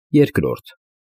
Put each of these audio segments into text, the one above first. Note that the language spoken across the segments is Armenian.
Երկրորդ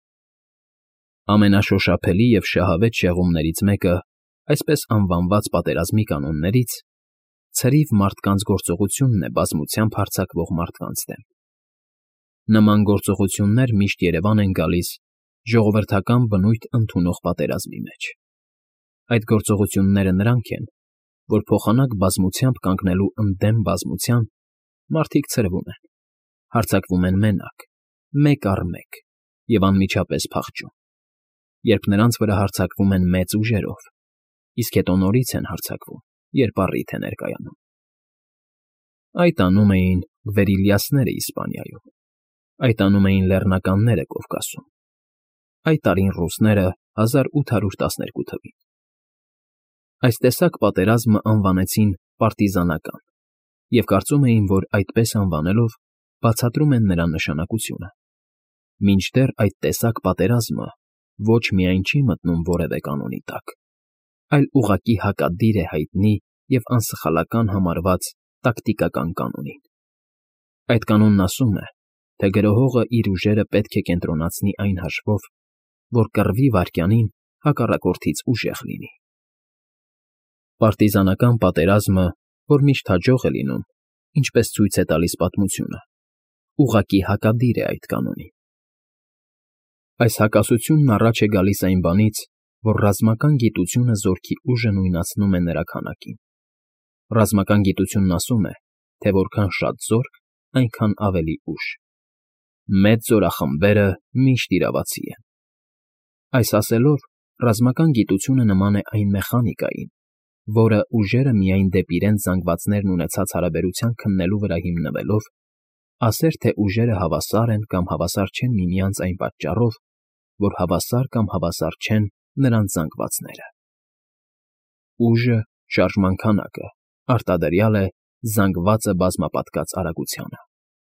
ամենաշոշափելի և շահավետ շեղումներից մեկը, այսպես անվանված պատերազմի կանոններից, ցրիվ մարդկանց գործողությունն է բազմությամբ հարձակվող մարդկանց դեմ։ Նման գործողություններ միշտ Երևան են գալիս ժողովրդական բնույթ ընդունող պատերազմի մեջ։ Այդ գործողությունները նրանք են, որ փոխանակ բազմությամբ կանգնելու ընդդեմ բազմության, մարդիկ ցրվում են, հարձակվում են մենակ, մեկ առ մեկ և անմիջապես փախչում, երբ նրանց վրա հարձակվում են մեծ ուժերով, իսկ հետո նորից են հարձակվում, երբ առիթ է ներկայանում։ Այդ անում էին գվերիլյասները Իսպանիայում, այդ անում էին լեռնականները Կովկասում, այդ արին ռուսները 1812 թվին։ Այս տեսակ պատերազմը անվանեցին պարտիզանական և կարծում էին, որ այդպես անվանելով բացատրում են նրա նշանակությունը, մինչդեռ այդ տեսակ պատերազմը ոչ միայն չի մտնում որևէ կանոնի տակ, այլ ուղղակի հակադիր է հայտնի և անսխալական համարված տակտիկական կանոնին։ Այդ կանոնն ասում է, թե գրոհողը իր ուժերը պետք է կենտրոնացնի այն հաշվով, որ կռվի վայրկյանին հակառակորդից ուժեղ լինի։ Պարտիզանական պատերազմը, որ միշտ հաջող է լինում, ինչպես ցույց է տալիս պատմությունը, ուղղակի հակադիր է այդ կանոնին։ Այս հակասությունն առաջ է գալիս այն բանից, որ ռազմական գիտությունը զորքի ուժը նույնացնում է նրա քանակին։ Ռազմական գիտությունն ասում է, թե որքան շատ զորք, այնքան ավելի ուժ։ Մեծ զորախմբերը միշտ իրավացի են։ Այս ասելով, ռազմական գիտությունը նման է այն մեխանիկային, որը ուժերը միայն դեպի իրենց զանգվածներն ունեցած հարաբերության քննելու վրա հիմնվելով, ասեր թե ուժերը հավասար են կամ հավասար չեն միմյանց այն պատճառով, որ հավասար կամ հավասար չեն նրանց զանգվածները։ Ուժը, շարժման քանակը, արտադրյալ է զանգվածը բազմապատկած արագությանը։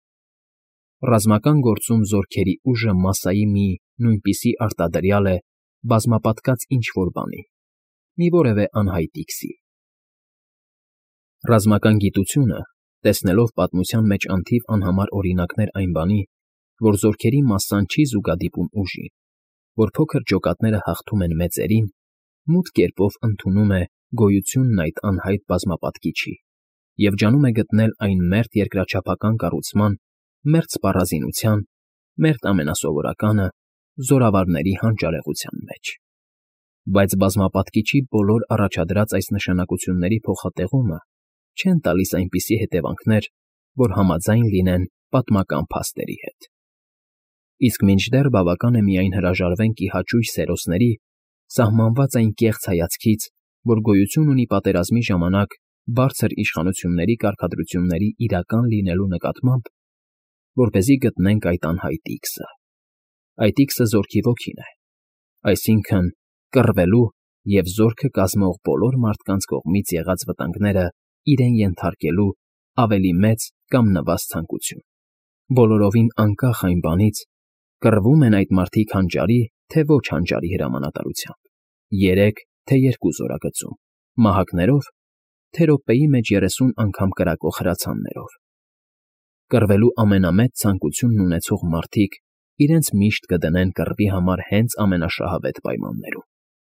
Ռազմական գործում զորքերի ուժը մասսայի մի նույնպիսի արտադրյալ է բազմապատկած ինչ-որ բանի, մի որևէ անհայտ X-ի։ Ռազմական գիտությունը, տեսնելով պատմության մեջ անթիվ անհամար օրինակներ այն բանի, որ զորքերի մասսան չի զուգադիպում ուժին, որ փոքր ջոկատները հաղթում են մեծերին, մութ կերպով ընդունում է գոյությունն այդ անհայտ բազմապատկիչի և ջանում է գտնել այն մերթ երկրաչափական կառուցման, մերթ սպառազինության, մերթ ամենասովորականը զորավարների հանճարեղության մեջ։ Բայց բազմապատկիչի բոլոր առաջադրած այս նշանակությունների փոխատեղումը չեն տալիս այնպիսի հետևանքներ, որ համաձայն լինեն պատմական փաստերի հետ։ Իսկ մինչդեռ բավական է միայն հրաժարվենք իհաճույս սերոսների, սահմանված այն կեղծ հայացքից, որ գոյություն ունի պատերազմի ժամանակ բարձր իշխանությունների կարգադրությունների իրական լինելու նկատմամբ, որպեսզի գտնենք այդ անհայտ X-ը։ Այդ X-ը զորքի ոգին է, այսինքն կռվելու և զորքը կազմող բոլոր մարդկանց կողմից եղած վտանգները իրեն ենթարկելու ավելի մեծ կամ նվազ ցանկություն, բոլորովին անկախ այն բանից, կռվում են այդ մարդիկ հանճարի, թե ոչ հանճարի հրամանատարությամբ, 3 թե 2 զորագծում, մահակներով, թե րոպեի մեջ 30 անգամ կրակող հրացաններով։ Կռվելու ամենամեծ ցանկությունն ունեցող մարդիկ իրենց միշտ կդնեն կռվի համար հենց ամենաշահավետ պայմաններում։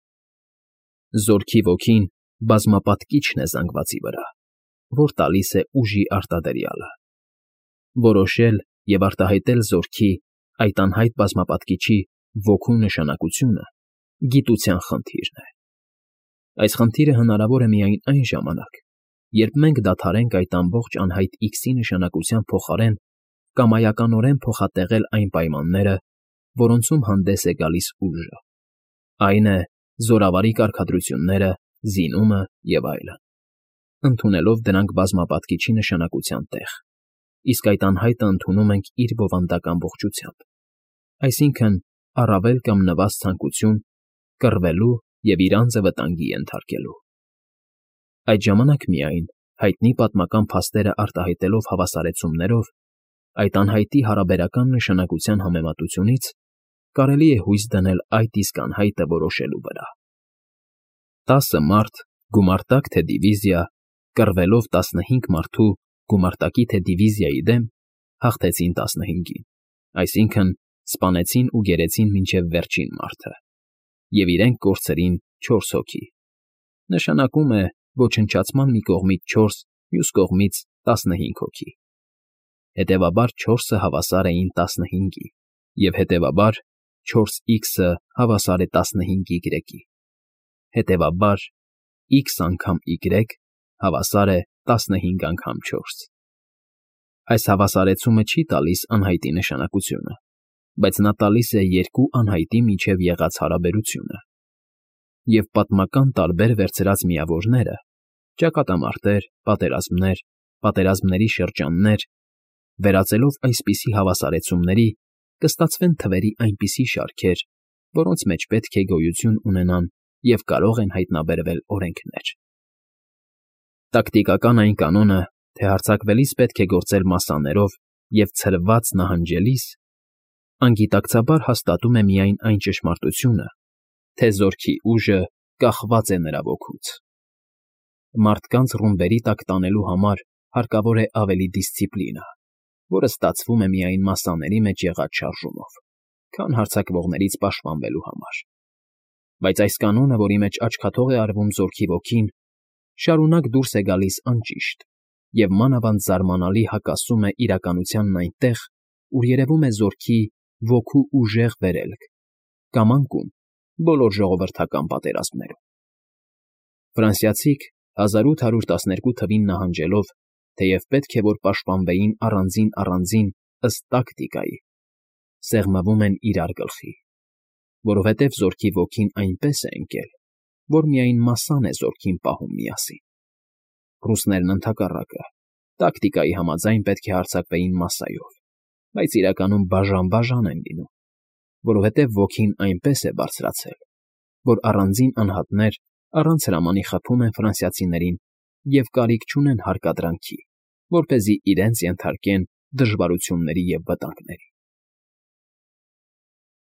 Զորքի ոգին բազմապատկիչն է զանգվածի վրա, որ տալիս է ուժի արտադրյալը։ Որոշել և արտահայտել զորքի այդ անհայտ բազմապատկիչի ոգու նշանակությունը գիտության խնդիրն է։ Այս խնդիրը հնարավոր է միայն այն ժամանակ, երբ մենք դադարենք այդ ամբողջ անհայտ X-ի նշանակության փոխարեն կամայականորեն փոխատեղել այն պայմանները, որոնցում հանդես է գալիս ուժը, այն է, զորավարի կարգադրությունները, զինումը և այլն, ընդունելով դրանք բազմապատկիչի նշանակության տեղ, իսկ այդ անհայտը ընդունում ենք իր բովանդակ ամբողջությամբ, այսինքն առավել կամ նվազ ցանկություն կռվելու և իր անձը վտանգի ենթարկելու։ Այդ ժամանակ միայն, հայտնի պատմական փաստերը արտահայտելով հավասարեցումներով, այդ անհայտի հարաբերական նշանակության համեմատությունից կարելի է հույս դնել այդ իսկ անհայտը որոշելու վրա։ 10 մարդ, գումարտակ թե դիվիզիա, կռվելով 15 մարդու գումարտակի թե դիվիզիայի դեմ, հաղթեցին 15-ին, այսինքն սպանեցին ու գերեցին մինչև վերջին մարդը, և իրենք կորցրին 4 հոգի, նշանակում է ոչնչացման մի կողմից 4, մյուս կողմից 15 հոգի։ Հետևաբար 4-ը հավասար էին 15-ի, և հետևաբար 4x-ը հավասար է 15y-ի։ Հետևաբար x անգամ y հավասար է 15 անգամ 4։ Այս հավասարեցումը չի տալիս անհայտի նշանակությունը, բայց նա տալիս է երկու անհայտի միջև եղած հարաբերությունը, և պատմական տարբեր վերցրած միավորները՝ ճակատամարտեր, պատերազմներ, պատերազմների շրջաններ, վերածելով այսպիսի հավասարեցումների, կստացվեն թվերի այնպիսի շարքեր, որոնց մեջ պետք է գոյություն ունենան և կարող են հայտնաբերվել օրենքներ։ Տակտիկական այն կանոնը, թե հարձակվելիս պետք է գործել մասսաներով և ցրված նահանջելիս, անգիտակցաբար հաստատում է միայն այն ճշմարտությունը, թե զորքի ուժը կախված է նրա ոգուց։ Մարդկանց ռումբերի տակ տանելու համար հարկավոր է ավելի դիսցիպլինա, որը ստացվում է միայն մասսաների մեջ եղած շարժումով, քան հարձակվողներից պաշտպանվելու համար։ Բայց այս կանոնը, որի մեջ աչքաթող է արվում զորքի ոգին, շարունակ դուրս է գալիս անճիշտ և մանավանդ զարմանալի հակասում է իրականությանն այնտեղ, ուր երևում է զորքի ոգու ուժեղ վերելք կամ անկում բոլոր ժողովրդական պատերազմներում։ Ֆրանսիացիք 1812 թվին նահանջելով, թեև պետք է որ պաշտպանվեին առանձին ըստ տակտիկայի, սեղմվում են իրար գլխի, որովհետև զորքի ոգին այնպես է ընկել, որ միայն մասսան է զորքին պահում միասին։ Ռուսներն ընդհակառակը, տակտիկայի համաձայն պետք է հարձակվեին մասսայով, բայց իրականում բաժան են լինում, որովհետև ոգին այնպես է բարձրացել, որ առանձին անհատներ առանց հրամանի խփում են ֆրանսիացիներին և կարիք չունեն հարկադրանքի, որպեսզի իրենց ենթարկեն դժվարությունների և վտանգների։